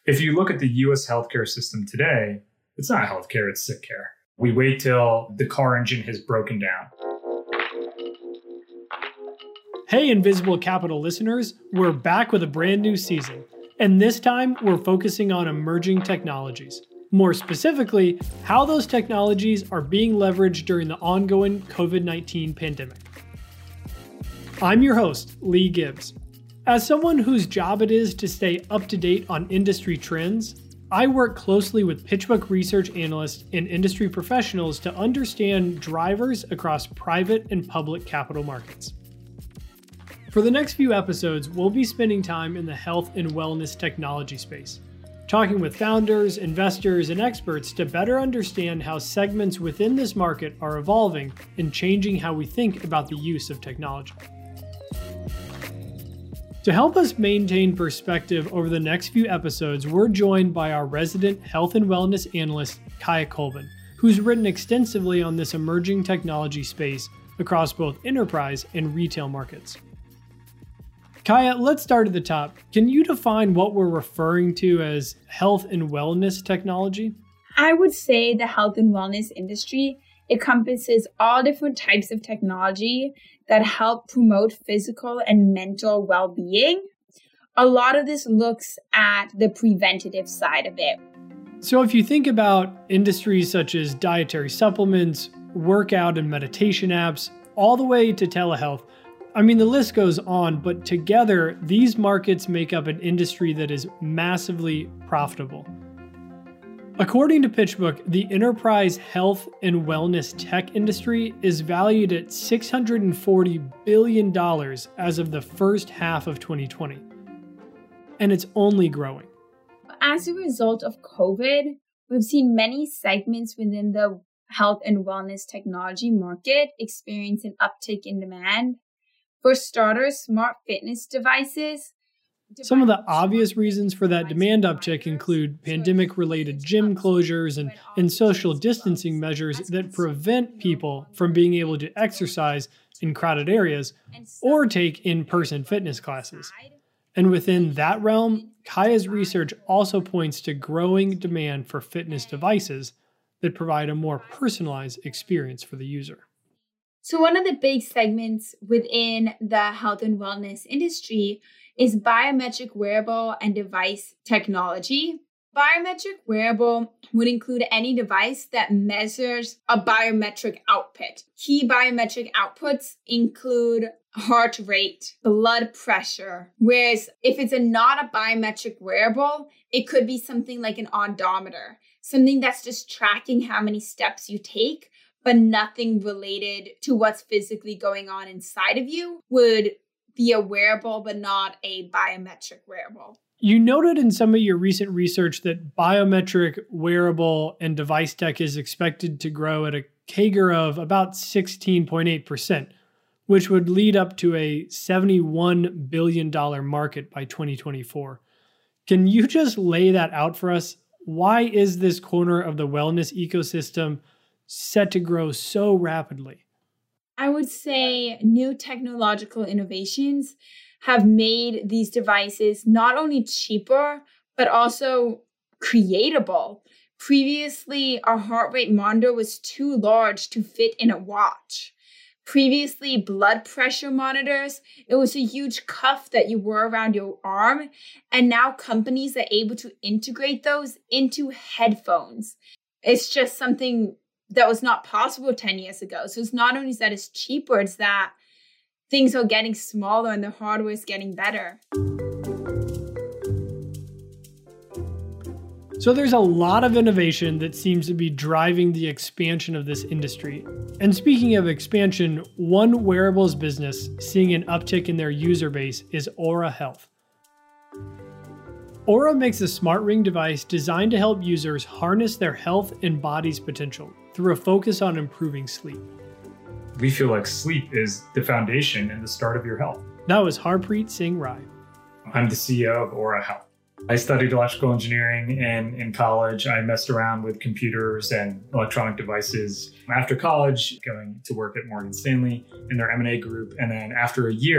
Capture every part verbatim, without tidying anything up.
If you look at the U S healthcare system today, it's not healthcare, it's sick care. We wait till the car engine has broken down. Hey, Invisible Capital listeners, we're back with a brand new season. And this time, we're focusing on emerging technologies. More specifically, how those technologies are being leveraged during the ongoing covid nineteen pandemic. I'm your host, Lee Gibbs. As someone whose job it is to stay up to date on industry trends, I work closely with PitchBook research analysts and industry professionals to understand drivers across private and public capital markets. For the next few episodes, we'll be spending time in the health and wellness technology space, talking with founders, investors, and experts to better understand how segments within this market are evolving and changing how we think about the use of technology. To help us maintain perspective over the next few episodes, we're joined by our resident health and wellness analyst, Kaya Colvin, who's written extensively on this emerging technology space across both enterprise and retail markets. Kaya, let's start at the top. Can you define what we're referring to as health and wellness technology? I would say the health and wellness industry encompasses all different types of technology that help promote physical and mental well-being. A lot of this looks at the preventative side of it. So if you think about industries such as dietary supplements, workout and meditation apps, all the way to telehealth, I mean, the list goes on, but together, these markets make up an industry that is massively profitable. According to PitchBook, the enterprise health and wellness tech industry is valued at six hundred forty billion dollars as of the first half of twenty twenty. And it's only growing. As a result of COVID, we've seen many segments within the health and wellness technology market experience an uptick in demand. For starters, smart fitness devices. Some of the obvious reasons for that demand uptick include pandemic-related gym closures and, and social distancing measures that prevent people from being able to exercise in crowded areas or take in-person fitness classes. And within that realm, Kaya's research also points to growing demand for fitness devices that provide a more personalized experience for the user. So one of the big segments within the health and wellness industry is biometric wearable and device technology. Biometric wearable would include any device that measures a biometric output. Key biometric outputs include heart rate, blood pressure, whereas if it's a not a biometric wearable, it could be something like an odometer, something that's just tracking how many steps you take, but nothing related to what's physically going on inside of you would be a wearable, but not a biometric wearable. You noted in some of your recent research that biometric wearable and device tech is expected to grow at a C A G R of about sixteen point eight percent, which would lead up to a seventy-one billion dollars market by twenty twenty-four. Can you just lay that out for us? Why is this corner of the wellness ecosystem set to grow so rapidly? I would say new technological innovations have made these devices not only cheaper, but also creatable. Previously, our heart rate monitor was too large to fit in a watch. Previously, blood pressure monitors, it was a huge cuff that you wore around your arm. And now companies are able to integrate those into headphones. It's just something that was not possible ten years ago. So it's not only that it's cheaper, it's that things are getting smaller and the hardware is getting better. So there's a lot of innovation that seems to be driving the expansion of this industry. And speaking of expansion, one wearables business seeing an uptick in their user base is Oura Health. Oura makes a smart ring device designed to help users harness their health and body's potential through a focus on improving sleep. We feel like sleep is the foundation and the start of your health. That was Harpreet Singh Rai. I'm the C E O of Oura Health. I studied electrical engineering in, in college. I messed around with computers and electronic devices. After college, going to work at Morgan Stanley in their M and A group. And then after a year,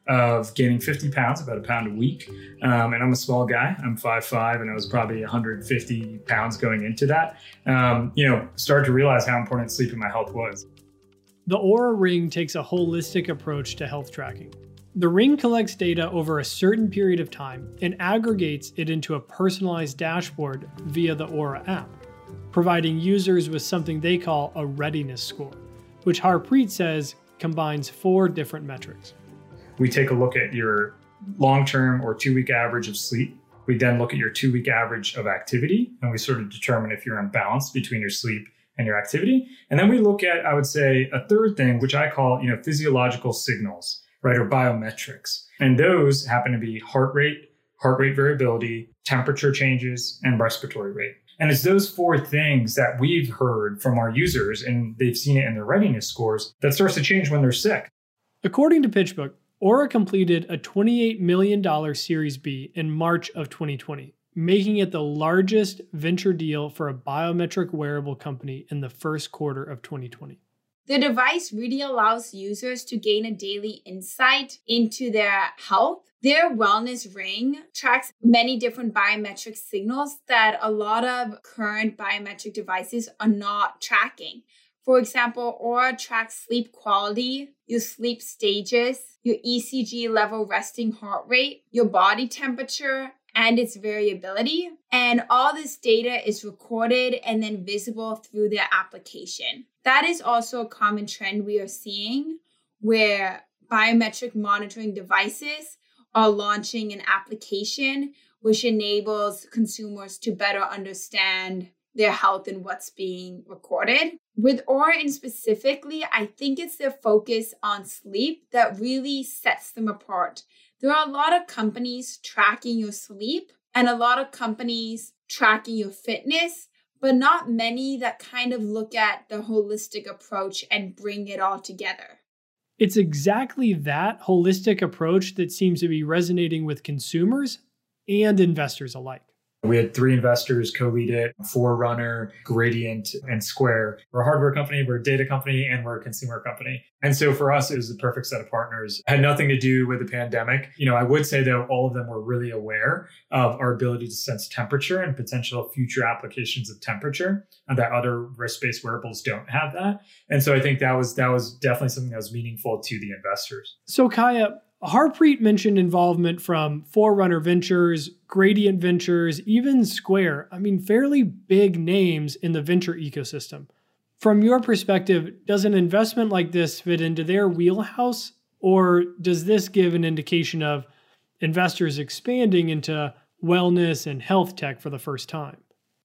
of gaining fifty pounds, about a pound a week. Um, and I'm a small guy. I'm five foot five, and I was probably one hundred fifty pounds going into that. Um, you know, started to realize how important sleep in my health was. The Oura Ring takes a holistic approach to health tracking. The Ring collects data over a certain period of time and aggregates it into a personalized dashboard via the Oura app, providing users with something they call a readiness score, which Harpreet says combines four different metrics. We take a look at your long-term or two-week average of sleep. We then look at your two-week average of activity, and we sort of determine if you're imbalanced between your sleep and your activity. And then we look at, I would say, a third thing, which I call, you know, physiological signals, right, or biometrics. And those happen to be heart rate, heart rate variability, temperature changes, and respiratory rate. And it's those four things that we've heard from our users, and they've seen it in their readiness scores, that starts to change when they're sick. According to PitchBook, Oura completed a twenty-eight million dollars Series B in March of twenty twenty, making it the largest venture deal for a biometric wearable company in the first quarter of twenty twenty. The device really allows users to gain a daily insight into their health. Their wellness ring tracks many different biometric signals that a lot of current biometric devices are not tracking. For example, Oura tracks sleep quality, your sleep stages, your E C G level resting heart rate, your body temperature, and its variability. And all this data is recorded and then visible through their application. That is also a common trend we are seeing, where biometric monitoring devices are launching an application which enables consumers to better understand their health and what's being recorded. With Oura in specifically, I think it's their focus on sleep that really sets them apart. There are a lot of companies tracking your sleep and a lot of companies tracking your fitness, but not many that kind of look at the holistic approach and bring it all together. It's exactly that holistic approach that seems to be resonating with consumers and investors alike. We had three investors co-lead it: Forerunner, Gradient, and Square. We're a hardware company, we're a data company, and we're a consumer company. And so for us, it was the perfect set of partners. It had nothing to do with the pandemic. You know, I would say though, all of them were really aware of our ability to sense temperature and potential future applications of temperature, and that other wrist-based wearables don't have that. And so I think that was that was definitely something that was meaningful to the investors. So Kaya, Harpreet mentioned involvement from Forerunner Ventures, Gradient Ventures, even Square. I mean, fairly big names in the venture ecosystem. From your perspective, does an investment like this fit into their wheelhouse, or does this give an indication of investors expanding into wellness and health tech for the first time?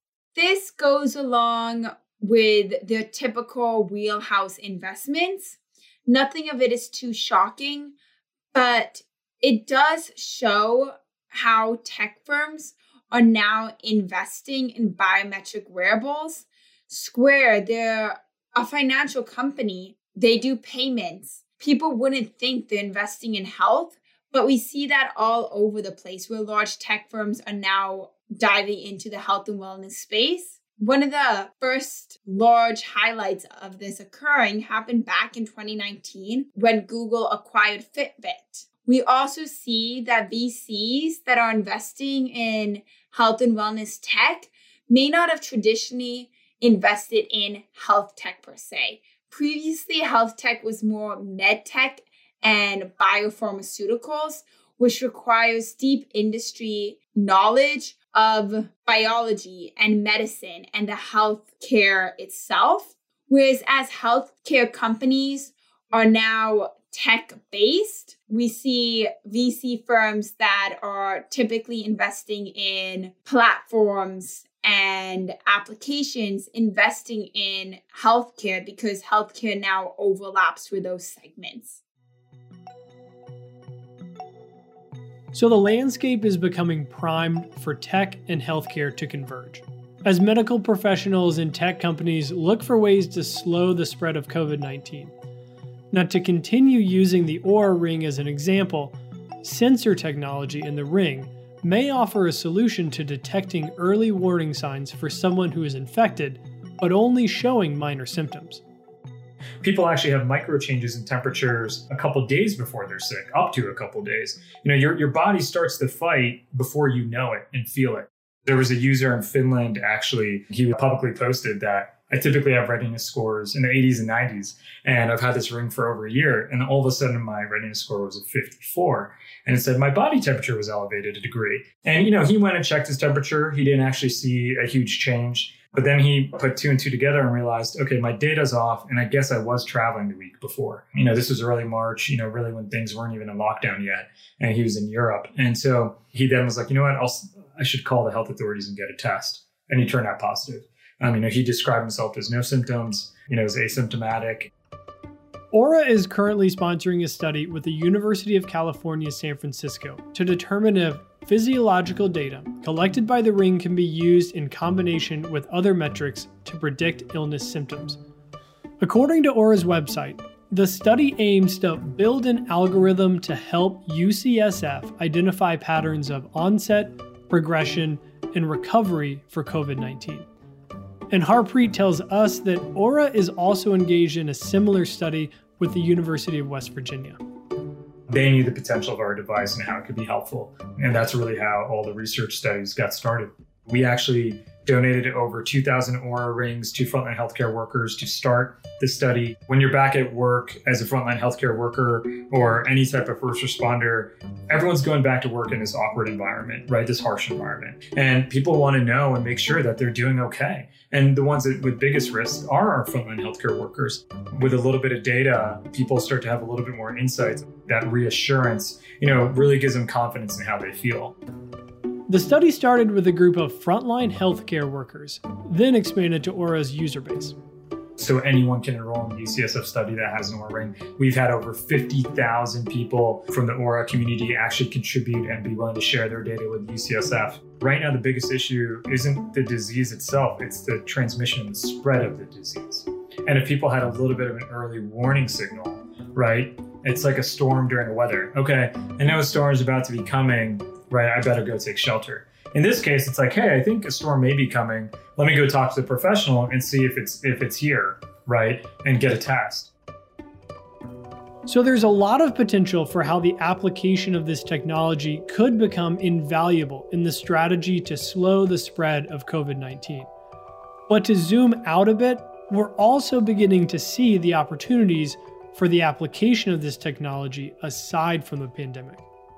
This goes along with their typical wheelhouse investments. Nothing of it is too shocking. But it does show how tech firms are now investing in biometric wearables. Square, they're a financial company. They do payments. People wouldn't think they're investing in health, but we see that all over the place where large tech firms are now diving into the health and wellness space. One of the first large highlights of this occurring happened back in twenty nineteen when Google acquired Fitbit. We also see that V Cs that are investing in health and wellness tech may not have traditionally invested in health tech per se. Previously, health tech was more med tech and biopharmaceuticals, which requires deep industry knowledge of biology and medicine and the healthcare itself. Whereas as healthcare companies are now tech-based, we see V C firms that are typically investing in platforms and applications investing in healthcare because healthcare now overlaps with those segments. So the landscape is becoming primed for tech and healthcare to converge. As medical professionals and tech companies look for ways to slow the spread of covid nineteen. Now, to continue using the Oura Ring as an example, sensor technology in the ring may offer a solution to detecting early warning signs for someone who is infected, but only showing minor symptoms. People actually have micro changes in temperatures a couple days before they're sick, up to a couple days. You know, your, your body starts the fight before you know it and feel it. There was a user in Finland, actually, he publicly posted that I typically have readiness scores in the eighties and nineties, and I've had this ring for over a year. And all of a sudden, my readiness score was a fifty-four. And it said my body temperature was elevated a degree. And, you know, he went and checked his temperature. He didn't actually see a huge change. But then he put two and two together and realized, okay, my data's off. And I guess I was traveling the week before. You know, this was early March, you know, really when things weren't even in lockdown yet. And he was in Europe. And so he then was like, you know what, I'll, I should call the health authorities and get a test. And he turned out positive. Um, you know, he described himself as no symptoms, you know, as asymptomatic. Oura is currently sponsoring a study with the University of California, San Francisco to determine if physiological data collected by the ring can be used in combination with other metrics to predict illness symptoms. According to Oura's website, the study aims to build an algorithm to help U C S F identify patterns of onset, progression, and recovery for COVID nineteen. And Harpreet tells us that Oura is also engaged in a similar study with the University of West Virginia. They knew the potential of our device and how it could be helpful. And that's really how all the research studies got started. We actually donated over two thousand Oura rings to frontline healthcare workers to start the study. When you're back at work as a frontline healthcare worker or any type of first responder, everyone's going back to work in this awkward environment, right? This harsh environment. And people want to know and make sure that they're doing okay. And the ones that with biggest risk are our frontline healthcare workers. With a little bit of data, people start to have a little bit more insights. That reassurance, you know, really gives them confidence in how they feel. The study started with a group of frontline healthcare workers, then expanded to Oura's user base. So anyone can enroll in the U C S F study that has an Oura ring. We've had over fifty thousand people from the Oura community actually contribute and be willing to share their data with U C S F. Right now, the biggest issue isn't the disease itself, it's the transmission and the spread of the disease. And if people had a little bit of an early warning signal, right? It's like a storm during the weather. Okay, I know a storm is about to be coming, right? I better go take shelter. In this case, it's like, hey, I think a storm may be coming. Let me go talk to the professional and see if it's if it's here, right? And get a test. So there's a lot of potential for how the application of this technology could become invaluable in the strategy to slow the spread of COVID nineteen. But to zoom out a bit, we're also beginning to see the opportunities for the application of this technology aside from the pandemic.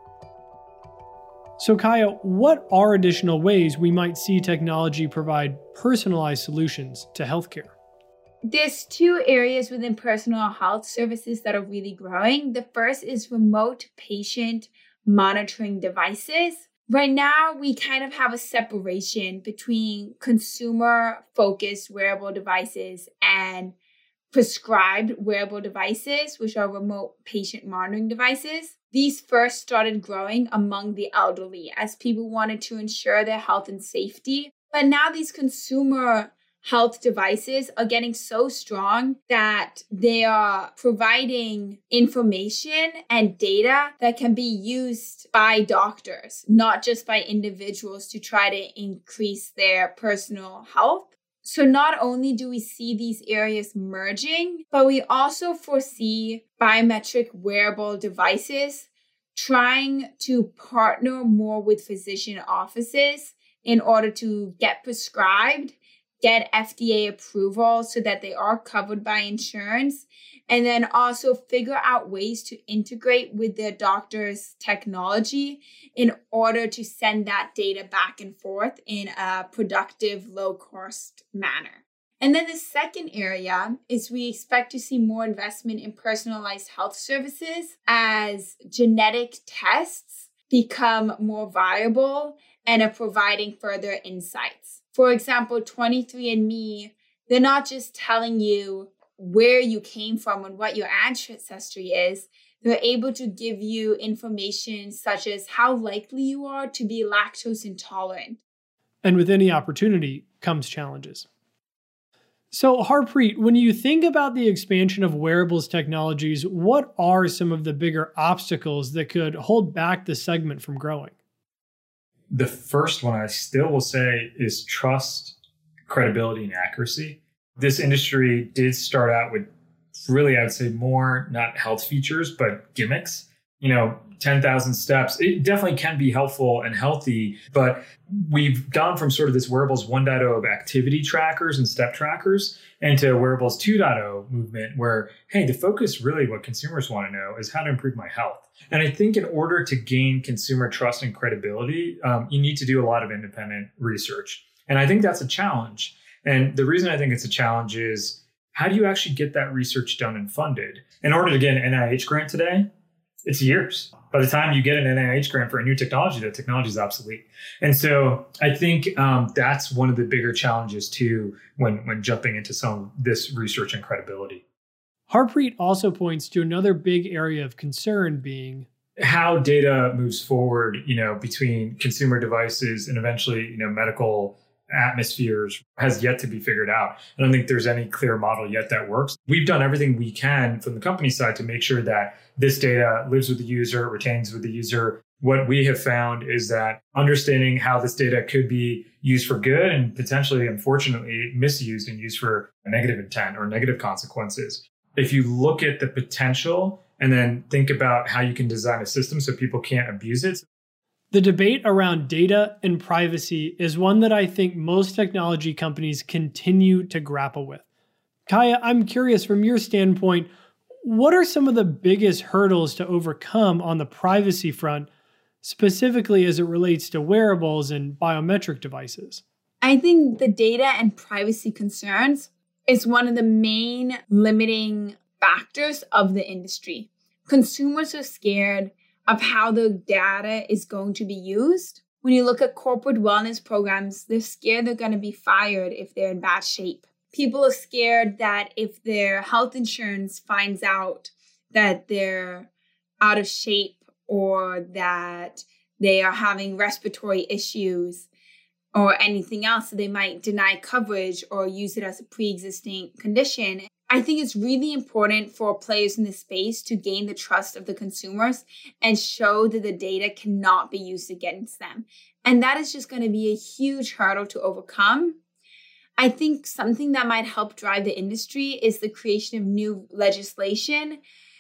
So Kaya, what are additional ways we might see technology provide personalized solutions to healthcare? There's two areas within personal health services that are really growing. The first is remote patient monitoring devices. Right now, we kind of have a separation between consumer-focused wearable devices and prescribed wearable devices, which are remote patient monitoring devices. These first started growing among the elderly as people wanted to ensure their health and safety. But now these consumer health devices are getting so strong that they are providing information and data that can be used by doctors, not just by individuals to try to increase their personal health. So not only do we see these areas merging, but we also foresee biometric wearable devices trying to partner more with physician offices in order to get prescribed, get F D A approval so that they are covered by insurance, and then also figure out ways to integrate with their doctor's technology in order to send that data back and forth in a productive, low-cost manner. And then the second area is we expect to see more investment in personalized health services as genetic tests become more viable and are providing further insights. For example, twenty-three and me, they're not just telling you where you came from and what your ancestry is. They're able to give you information such as how likely you are to be lactose intolerant. And with any opportunity comes challenges. So Harpreet, when you think about the expansion of wearables technologies, what are some of the bigger obstacles that could hold back the segment from growing? The first one I still will say is trust, credibility, and accuracy. This industry did start out with really, I would say more, not health features, but gimmicks. You know, ten thousand steps, it definitely can be helpful and healthy, but we've gone from sort of this wearables one point oh of activity trackers and step trackers into wearables two point oh movement where, hey, the focus really what consumers want to know is how to improve my health. And I think in order to gain consumer trust and credibility, um, you need to do a lot of independent research. And I think that's a challenge. And the reason I think it's a challenge is how do you actually get that research done and funded? In order to get an N I H grant today, it's years. By the time you get an N I H grant for a new technology, that technology is obsolete. And so I think um, that's one of the bigger challenges too when, when jumping into some of this research and credibility. Harpreet also points to another big area of concern being how data moves forward, you know, between consumer devices and eventually, you know, medical atmospheres has yet to be figured out. I don't think there's any clear model yet that works. We've done everything we can from the company side to make sure that this data lives with the user, retains with the user. What we have found is that understanding how this data could be used for good and potentially, unfortunately, misused and used for a negative intent or negative consequences. If you look at the potential and then think about how you can design a system so people can't abuse it. The debate around data and privacy is one that I think most technology companies continue to grapple with. Kaya, I'm curious from your standpoint, what are some of the biggest hurdles to overcome on the privacy front, specifically as it relates to wearables and biometric devices? I think the data and privacy concerns is one of the main limiting factors of the industry. Consumers are scared of how the data is going to be used. When you look at corporate wellness programs, they're scared they're going to be fired if they're in bad shape. People are scared that if their health insurance finds out that they're out of shape or that they are having respiratory issues or anything else, they might deny coverage or use it as a pre-existing condition. I think it's really important for players in this space to gain the trust of the consumers and show that the data cannot be used against them. And that is just going to be a huge hurdle to overcome. I think something that might help drive the industry is the creation of new legislation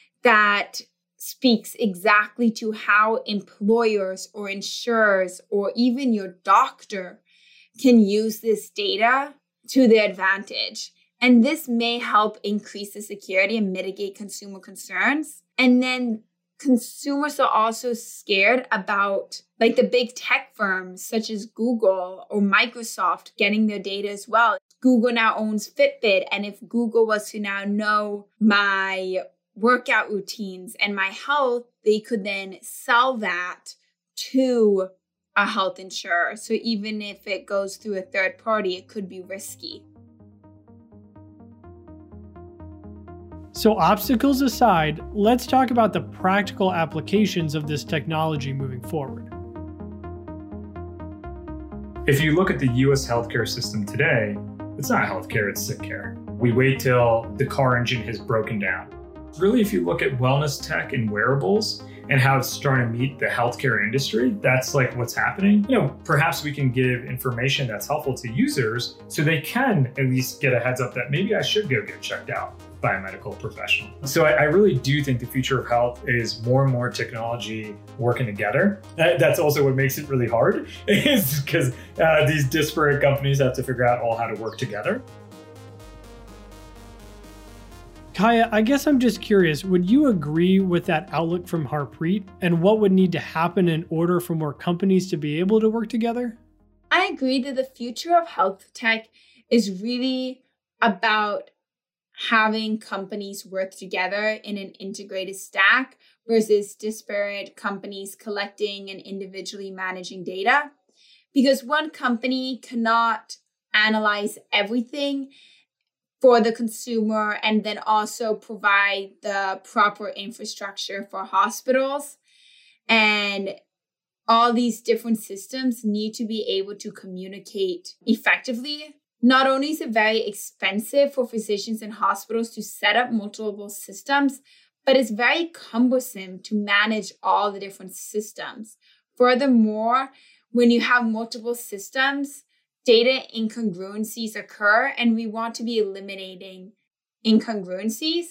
that speaks exactly to how employers or insurers or even your doctor can use this data to their advantage. And this may help increase the security and mitigate consumer concerns. And then consumers are also scared about like the big tech firms such as Google or Microsoft getting their data as well. Google now owns Fitbit. And if Google was to now know my workout routines and my health, they could then sell that to a health insurer. So even if it goes through a third party, it could be risky. So obstacles aside, let's talk about the practical applications of this technology moving forward. If you look at the U S healthcare system today, it's not healthcare, it's sick care. We wait till the car engine has broken down. Really, if you look at wellness tech and wearables and how it's starting to meet the healthcare industry, that's like what's happening. You know, perhaps we can give information that's helpful to users so they can at least get a heads up that maybe I should go get checked out by a medical professional. So I, I really do think the future of health is more and more technology working together. That, that's also what makes it really hard, is because uh, these disparate companies have to figure out all how to work together. Kaya, I guess I'm just curious, would you agree with that outlook from Harpreet, and what would need to happen in order for more companies to be able to work together? I agree that the future of health tech is really about having companies work together in an integrated stack versus disparate companies collecting and individually managing data. Because one company cannot analyze everything for the consumer and then also provide the proper infrastructure for hospitals. And all these different systems need to be able to communicate effectively. Not only is it very expensive for physicians and hospitals to set up multiple systems, but it's very cumbersome to manage all the different systems. Furthermore, when you have multiple systems, data incongruencies occur, and we want to be eliminating incongruencies.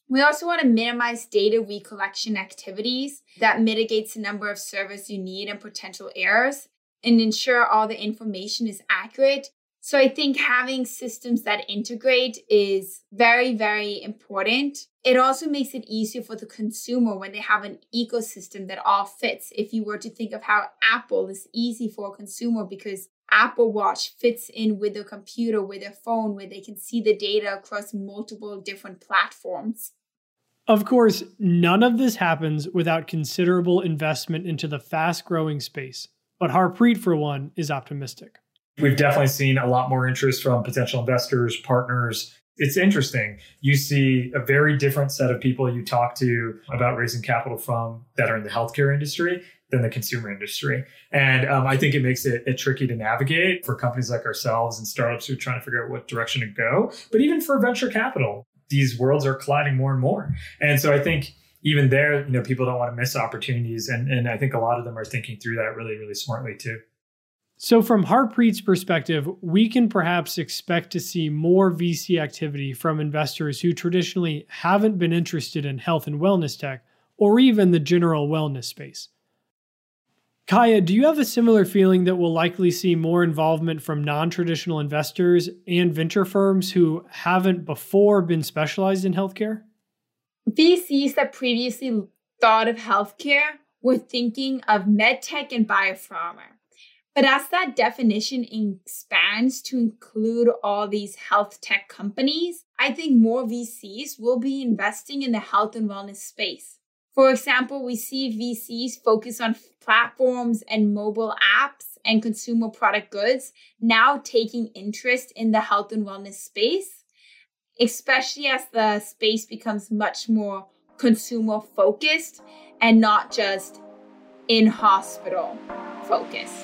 We also want to minimize data recollection activities that mitigates the number of servers you need and potential errors and ensure all the information is accurate. So I think having systems that integrate is very, very important. It also makes it easier for the consumer when they have an ecosystem that all fits. If you were to think of how Apple is easy for a consumer because Apple Watch fits in with their computer, with their phone, where they can see the data across multiple different platforms. Of course, none of this happens without considerable investment into the fast-growing space. But Harpreet, for one, is optimistic. We've definitely seen a lot more interest from potential investors, partners. It's interesting. You see a very different set of people you talk to about raising capital from that are in the healthcare industry than the consumer industry. And um, I think it makes it, it tricky to navigate for companies like ourselves and startups who are trying to figure out what direction to go. But even for venture capital, these worlds are colliding more and more. And so I think even there, you know, people don't want to miss opportunities. And, and I think a lot of them are thinking through that really, really smartly too. So from Harpreet's perspective, we can perhaps expect to see more V C activity from investors who traditionally haven't been interested in health and wellness tech, or even the general wellness space. Kaya, do you have a similar feeling that we'll likely see more involvement from non-traditional investors and venture firms who haven't before been specialized in healthcare? V Cs that previously thought of healthcare were thinking of medtech and biopharma. But as that definition expands to include all these health tech companies, I think more V Cs will be investing in the health and wellness space. For example, we see V Cs focus on platforms and mobile apps and consumer product goods now taking interest in the health and wellness space, especially as the space becomes much more consumer focused and not just in hospital focused.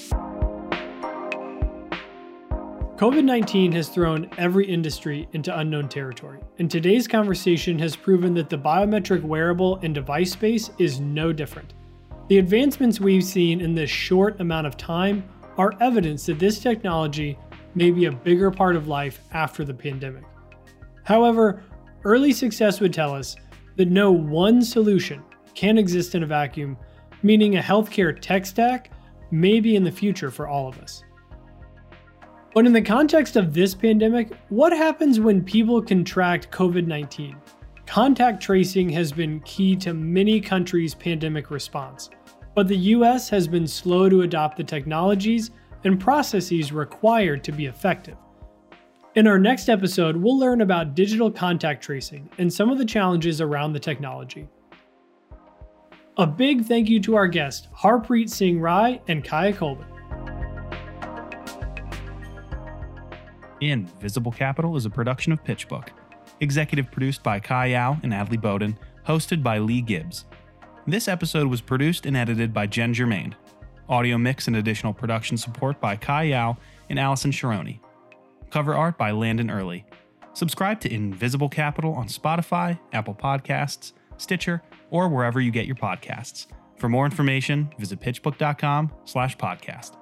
COVID nineteen has thrown every industry into unknown territory, and today's conversation has proven that the biometric wearable and device space is no different. The advancements we've seen in this short amount of time are evidence that this technology may be a bigger part of life after the pandemic. However, early success would tell us that no one solution can exist in a vacuum, meaning a healthcare tech stack may be in the future for all of us. But in the context of this pandemic, what happens when people contract COVID nineteen? Contact tracing has been key to many countries' pandemic response, but the U S has been slow to adopt the technologies and processes required to be effective. In our next episode, we'll learn about digital contact tracing and some of the challenges around the technology. A big thank you to our guests, Harpreet Singh Rai and Kaya Colbin. Invisible Capital is a production of PitchBook. Executive produced by Kai Yao and Adley Bowden, hosted by Lee Gibbs. This episode was produced and edited by Jen Germain. Audio mix and additional production support by Kai Yao and Allison Sharoni. Cover art by Landon Early. Subscribe to Invisible Capital on Spotify, Apple Podcasts, Stitcher, or wherever you get your podcasts. For more information, visit pitchbook dot com slash podcast.